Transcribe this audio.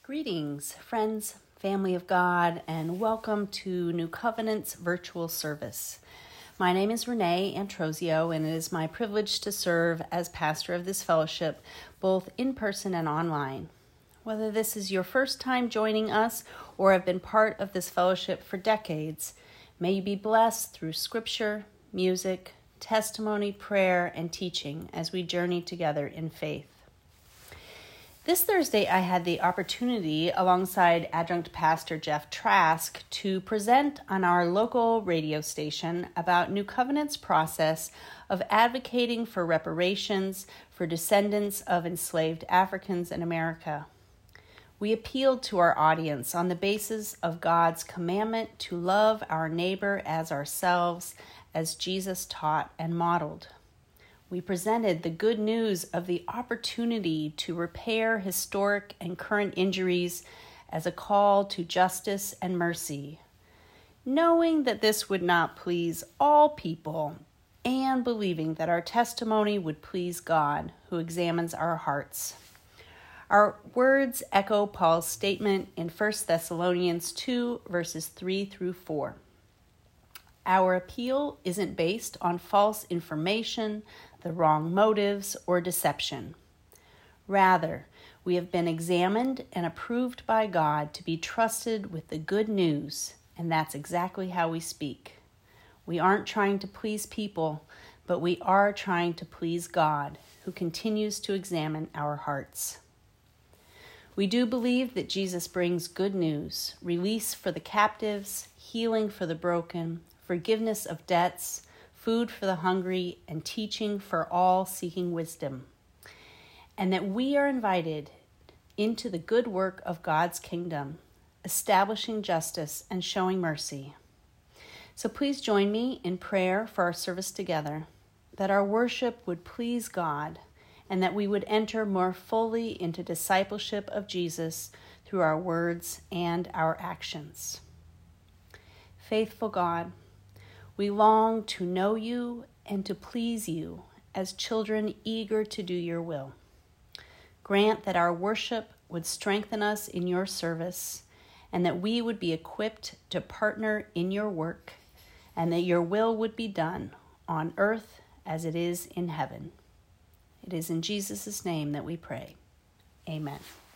Greetings, friends, family of God, and welcome to New Covenant's virtual service. My name is Renee Antrosio, and it is my privilege to serve as pastor of this fellowship, both in person and online. Whether this is your first time joining us or have been part of this fellowship for decades, may you be blessed through scripture, music, testimony, prayer, and teaching as we journey together in faith. This Thursday, I had the opportunity, alongside Adjunct Pastor Jeff Trask, to present on our local radio station about New Covenant's process of advocating for reparations for descendants of enslaved Africans in America. We appealed to our audience on the basis of God's commandment to love our neighbor as ourselves, as Jesus taught and modeled. We presented the good news of the opportunity to repair historic and current injuries as a call to justice and mercy, knowing that this would not please all people and believing that our testimony would please God, who examines our hearts. Our words echo Paul's statement in 1 Thessalonians 2, verses 3 through 4. Our appeal isn't based on false information, the wrong motives, or deception. Rather, we have been examined and approved by God to be trusted with the good news, and that's exactly how we speak. We aren't trying to please people, but we are trying to please God, who continues to examine our hearts. We do believe that Jesus brings good news, release for the captives, healing for the broken, forgiveness of debts, food for the hungry, and teaching for all seeking wisdom, and that we are invited into the good work of God's kingdom, establishing justice and showing mercy. So please join me in prayer for our service together, that our worship would please God, and that we would enter more fully into discipleship of Jesus through our words and our actions. Faithful God, we long to know you and to please you as children eager to do your will. Grant that our worship would strengthen us in your service and that we would be equipped to partner in your work and that your will would be done on earth as it is in heaven. It is in Jesus' name that we pray. Amen.